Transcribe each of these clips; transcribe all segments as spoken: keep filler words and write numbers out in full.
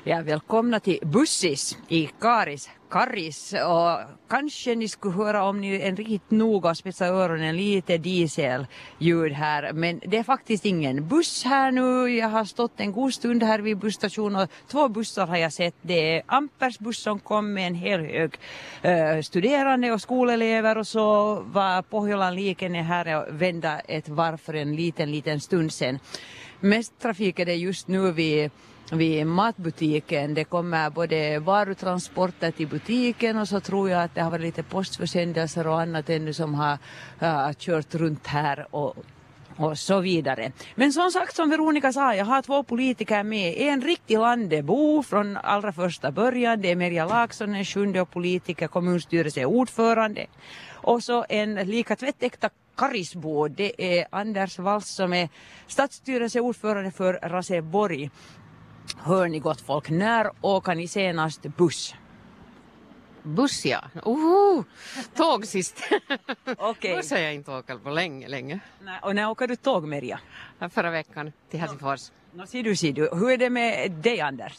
Ja, välkomna till Bussis i Karis, Karis, och kanske ni skulle höra om ni är riktigt noga och spetsa öronen lite dieselljud här, men det är faktiskt ingen buss här nu. Jag har stått en god stund här vid busstationen och två bussar har jag sett. Det är Ampers buss som kom med en hel hög uh, studerande och skolelever, och så var Pohjolan Liikenne här och vända ett varv för en liten liten stund sedan. Mest trafik är det just nu vid vid matbutiken. Det kommer både varutransporter till butiken, och så tror jag att det har varit lite postförsändelser och annat ännu som har uh, kört runt här och, och så vidare. Men som sagt, som Veronica sa, jag har två politiker med. En riktig landebo från allra första början. Det är Merja Laaksonen, sjunde politiker, kommunstyrelse ordförande. Och så en lika tvättäkta karisbo. Det är Anders Walls som är stadsstyrelseordförande för Raseborg. Hör ni gott folk, när åker ni senast buss? Buss, ja. Oho, tåg sist. Okej. Buss har jag inte åkt på länge, länge. Nej, och när åker du tåg, Merja? Förra veckan till Helsingfors. Nå, ser du, ser du. Hur är det med dig, Anders?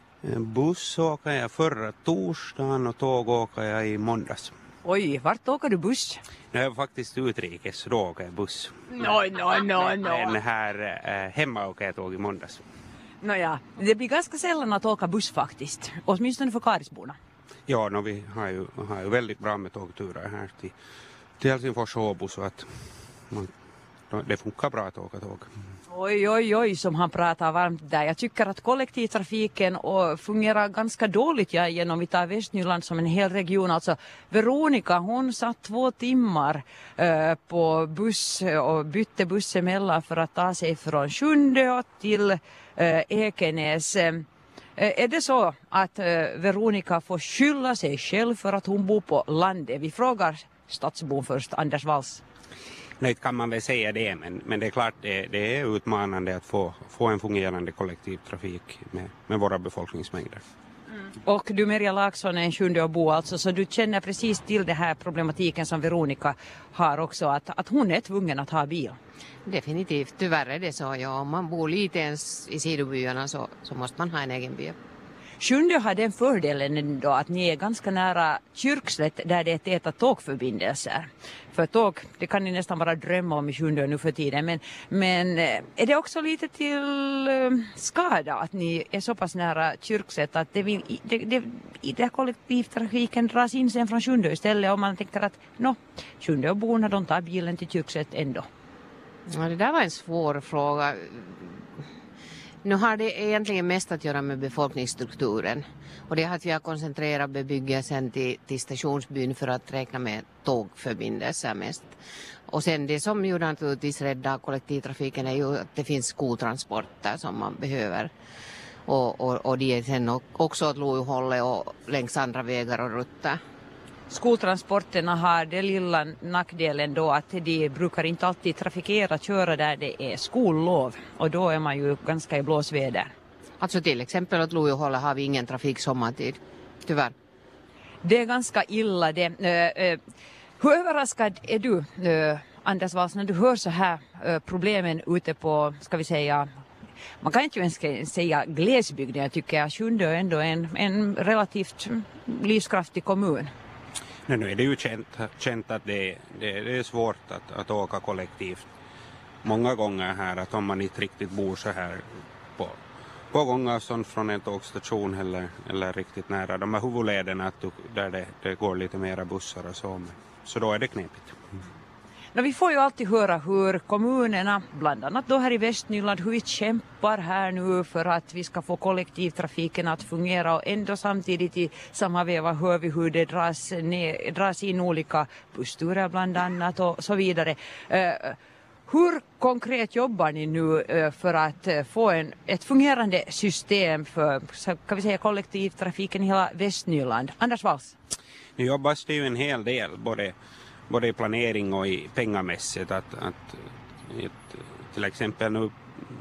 Buss åker jag förra torsdagen och tåg åker jag i måndags. Oj, vart åker du buss? Nu är jag faktiskt utrikes, så då åker jag buss. No, no, no, no. Men här eh, hemma åker jag tåg i måndags. Nåja, det blir ganska sällan att åka buss faktiskt, åtminstone för Karisborna. Ja, no, vi har ju, har ju väldigt bra med tågturer här till, till Helsingfors och Åbo, så att man, det funkar bra att åka tåg. Oj, oj, oj, som han pratar varmt där. Jag tycker att kollektivtrafiken och fungerar ganska dåligt, ja, genom vi tar Västnyland som en hel region. Alltså Veronica, hon satt två timmar uh, på buss och bytte buss emellan för att ta sig från Sjunde till uh, Ekenäs. Uh, är det så att uh, Veronica får skylla sig själv för att hon bor på landet? Vi frågar stadsbon först, Anders Walls. Nej, kan man väl säga det, men, men det är klart det, det är utmanande att få, få en fungerande kollektivtrafik med, med våra befolkningsmängder. Mm. Och du, Merja Laakson, är en sjunde bo alltså, så du känner precis till det här problematiken som Veronica har också, att, att hon är tvungen att ha bil. Definitivt, tyvärr är det så. Ja, om man bor lite ens i sidobyarna så, så måste man ha en egen by. Sjunde har den fördelen ändå att ni är ganska nära Kyrkslätt där det är täta tågförbindelser. För tåg, det kan ni nästan bara drömma om i Sjunde nu för tiden. Men, men är det också lite till skada att ni är så pass nära Kyrkslätt att det vill, det, det, det, det kollektivtrafiken dras in sen från Sjunde istället, och man tänker att no, Sjunde och borna, de tar bilen till Kyrkslätt ändå? Ja, det där var en svår fråga. Nu har det egentligen mest att göra med befolkningsstrukturen, och det är att vi har koncentrerat bebyggelsen till, till stationsbyn för att räkna med tågförbindelser mest. Och sen det som ju naturligtvis räddar kollektivtrafiken är ju att det finns skoltransporter som man behöver, och, och, och det är sen också åt Lojuhållet och längs andra vägar och rutter. Skoltransporterna har det lilla nackdelen då att de brukar inte alltid trafikera, köra där det är skollov, och då är man ju ganska i blåsväder. Alltså till exempel åt Lojuhållet har vi ingen trafik sommartid, tyvärr. Det är ganska illa det. Uh, uh, hur överraskad är du, uh, Anders Walls, när du hör så här uh, problemen ute på, ska vi säga, man kan inte ens säga glesbygden, jag tycker att Sjunde är ändå en, en relativt livskraftig kommun. Nej, nu är det ju känt, känt att det, det, det är svårt att, att åka kollektivt många gånger här, att om man inte riktigt bor så här på, på gångavstånd från en tågstation eller, eller riktigt nära de här huvudlederna, att du, där det, det går lite mera bussar och så, så då är det knepigt. Mm. No, vi får ju alltid höra hur kommunerna, bland annat då här i Västnyland, hur vi kämpar här nu för att vi ska få kollektivtrafiken att fungera, och ändå samtidigt i samma veva hör vi hur det dras, ner, dras in olika bussturer bland annat och så vidare. Uh, hur konkret jobbar ni nu uh, för att uh, få en, ett fungerande system för, kan vi säga, kollektivtrafiken i hela Västnyland? Anders Walls? Nu jobbas det ju en hel del, både både i planering och i pengamässigt, att, att ett, till exempel nu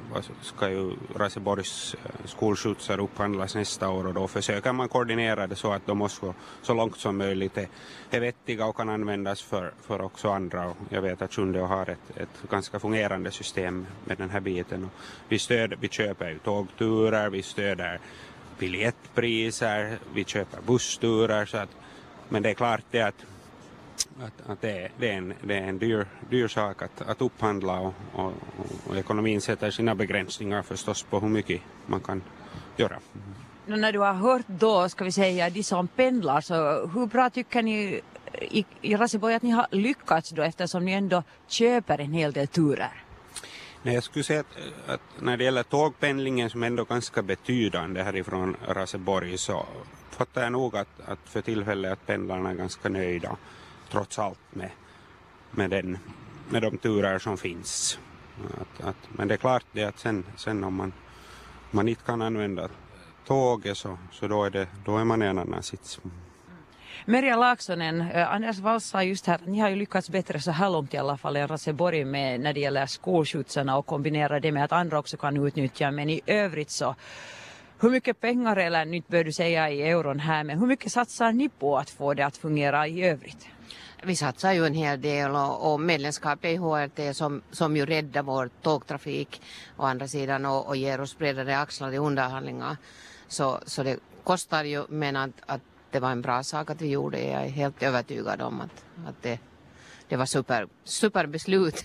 ska ju Raseborgs skolskjutsar upphandlas nästa år, och då försöker man koordinera det så att de måste så långt som möjligt är, är vettiga och kan användas för, för också andra. Och jag vet att Sjunde har ett, ett ganska fungerande system med den här biten. Och vi, stöd, vi köper ju tågturer, vi stöder biljettpriser, vi köper bussturer. Så att, men det är klart det att, att, att det, är, det är en, det är en dyr, dyr sak att, att upphandla och, och, och ekonomin sätter sina begränsningar förstås på hur mycket man kan göra. No, när du har hört då, ska vi säga, de som pendlar, så hur bra tycker ni i, i Raseborg att ni har lyckats då, eftersom ni ändå köper en hel del turer? Nej, jag skulle säga att, att när det gäller tågpendlingen som ändå ganska betydande härifrån Raseborg, så fattar jag nog att, att för tillfället att pendlarna är ganska nöjda trots allt med, med, den, med de turer som finns. Att, att, men det är klart det att sen, sen om man, man inte kan använda tåget så, så då, är det, då är man i en annan sits. Merja Laaksonen, eh, Anders Wall sa just här, ni har ju lyckats bättre så här långt i alla fall än Raseborg med när det gäller skolskjutsarna och kombinera det med att andra också kan utnyttja, men i övrigt så hur mycket pengar, eller nu bör du säga i euron här, men hur mycket satsar ni på att få det att fungera i övrigt? Vi satsar ju en hel del och, och medlemskap i H R T som, som ju räddar vår tågtrafik å andra sidan och, och ger oss bredare axlar i underhandlingar. Så, så det kostar ju, men att, att det var en bra sak att vi gjorde. Jag är helt övertygad om att, att det, det var super, super beslut.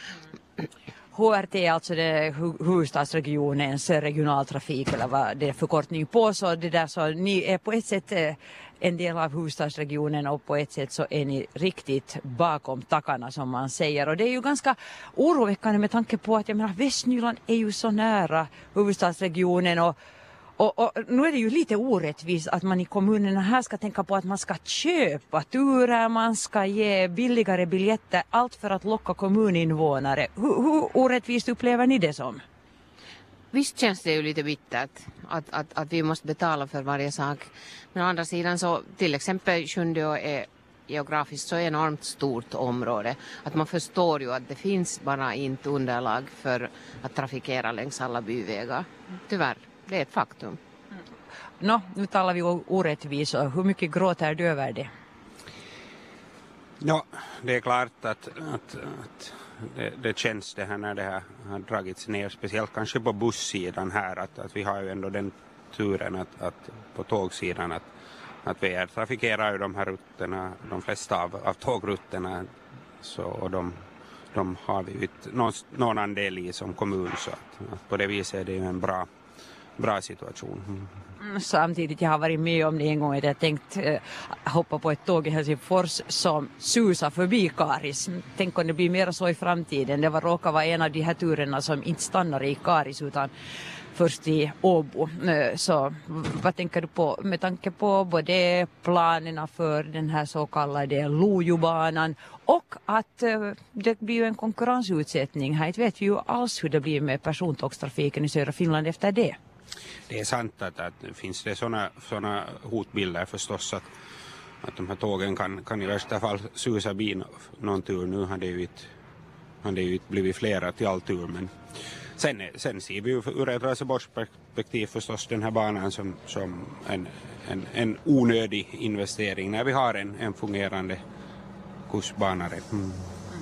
H R T är alltså det huvudstadsregionens regionaltrafik, eller vad det är förkortning på, så det där, så ni är på ett sätt en del av huvudstadsregionen och på ett sätt så är ni riktigt bakom tackarna som man säger, och det är ju ganska oroväckande med tanke på att jag menar Västnyland är ju så nära huvudstadsregionen och Och, och nu är det ju lite orättvist att man i kommunerna här ska tänka på att man ska köpa turer, man ska ge billigare biljetter, allt för att locka kommuninvånare. Hur, hur orättvist upplever ni det som? Visst känns det ju lite bittert att, att, att vi måste betala för varje sak. Men å andra sidan så till exempel Sjundeå är geografiskt så enormt stort område att man förstår ju att det finns bara inte underlag för att trafikera längs alla byvägar. Tyvärr. Det är ett faktum. Nå, nu talar vi om orättvisa. Hur mycket gråter du över det? Ja, det är klart att, att, att det, det känns det här när det här har dragits ner. Speciellt kanske på bussidan här. Att, att vi har ju ändå den turen att, att på tågsidan att, att vi är, trafikerar ju de här rutterna, de flesta av, av tågrutterna. Så, och de, de har vi ju någon, någon andel i som kommun. Så att, att på det viset är det ju en bra bra situation. Mm. Samtidigt, jag har varit med om det en gång att jag tänkt eh, hoppa på ett tåg i Helsingfors som susar förbi Karis. Tänk om det blir mer så i framtiden. Det var råkar vara en av de här turerna som inte stannar i Karis utan först i Åbo. Eh, så vad tänker du på med tanke på både planerna för den här så kallade Lojobanan och att eh, det blir ju en konkurrensutsättning här. Inte vet vi ju alls hur det blir med persontågstrafiken i södra Finland efter det. Det är sant att, att finns det sådana såna hotbilder förstås att, att de här tågen kan, kan i värsta fall susa bi någon tur. Nu har det ju inte, har det ju inte blivit flera till all tur, men sen, sen ser vi ju ur ett Raseborgsperspektiv förstås den här banan som, som en, en, en onödig investering när vi har en, en fungerande kursbanare. Mm.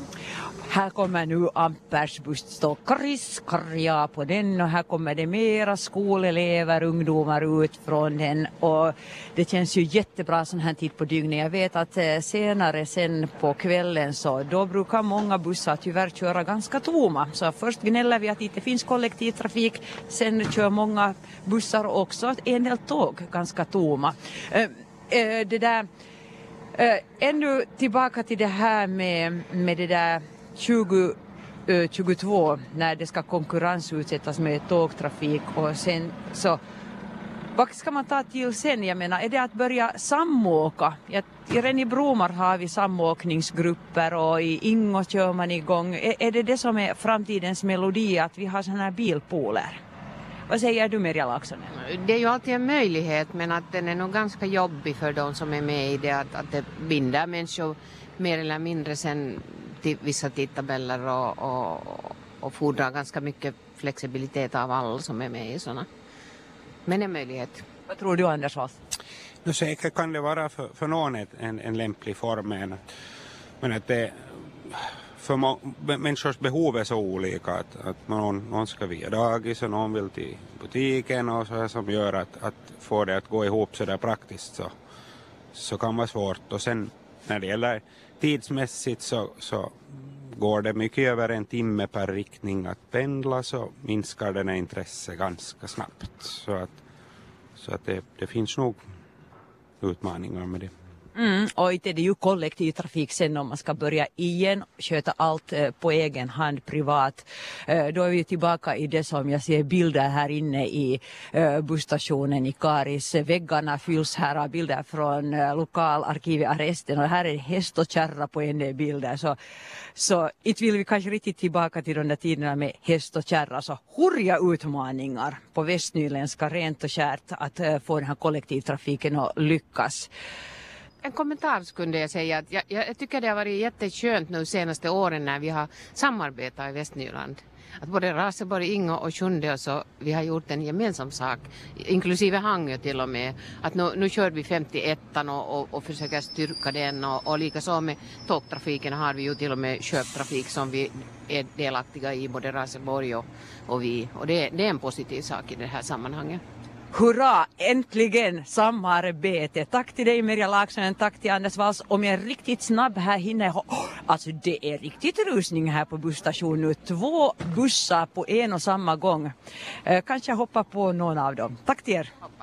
Här kommer nu Ampers buss stå Karis, karja på den, och här kommer det mera skolelever, ungdomar ut från den, och det känns ju jättebra sån här tid på dygnet. Jag vet att eh, senare sen på kvällen så då brukar många bussar tyvärr köra ganska tomma. Så först gnäller vi att det inte finns kollektivtrafik, sen kör många bussar också en del tåg ganska tomma. Eh, eh, det där, eh, ännu tillbaka till det här med, med det där tjugo tjugotvå när det ska konkurrensutsättas med tågtrafik, och sen så vad ska man ta till sen? Jag menar, är det att börja samåka? Jag, redan i Bromar har vi samåkningsgrupper och i Ingo kör man igång. Är, är det det som är framtidens melodi, att vi har sådana här bilpooler? Vad säger du, Merja Laaksonen? Det är ju alltid en möjlighet, men att den är nog ganska jobbig för de som är med i det, att, att det binder människor mer eller mindre sen till vissa tidtabeller och, och, och fordrar ganska mycket flexibilitet av alla som är med i sådana. Men en möjlighet. Vad tror du, Anders Wall? Nu säkert kan det vara för, för någon en, en lämplig form, men, men att det, för må- människors behov är så olika att, att någon, någon ska via dagis och någon vill till butiken och så här, som gör att, att få det att gå ihop så där praktiskt så, så kan vara svårt. Och sen när det gäller tidsmässigt så, så går det mycket över en timme per riktning att pendla så minskar den intresse ganska snabbt. Så att, så att det, det finns nog utmaningar med det. Mm, och inte är det ju kollektivtrafik sen om man ska börja igen sköta allt eh, på egen hand privat. Eh, då är vi tillbaka i det som jag ser bilder här inne i eh, busstationen i Karis. Väggarna fylls här av bilder från eh, lokalarkivet Arresten och här är häst och kärra på en del bilder. Så, så inte vill vi kanske riktigt tillbaka till de där tiderna med häst och kärra. Så hurja utmaningar på västnyländska rent och kärt att eh, få den här kollektivtrafiken att lyckas. En kommentar skulle jag säga att jag, jag tycker det har varit jätteskönt nu senaste åren när vi har samarbetat i Västnyland. Att både Raseborg, Ingo och Sjunde så vi har gjort en gemensam sak, inklusive Hangö till och med. Att nu, nu kör vi femtioett och, och, och försöker styrka den och, och likaså med tågtrafiken har vi ju till och med köptrafik som vi är delaktiga i, både Raseborg och, och vi. Och det, det är en positiv sak i det här sammanhanget. Hurra, äntligen samarbete. Tack till dig Merja Laaksonen, tack till Anders Walls. Om jag är riktigt snabb här hinner jag... Oh, alltså det är riktigt rusning här på busstationen nu. Två bussar på en och samma gång. Eh, kanske jag hoppar på någon av dem. Tack till er.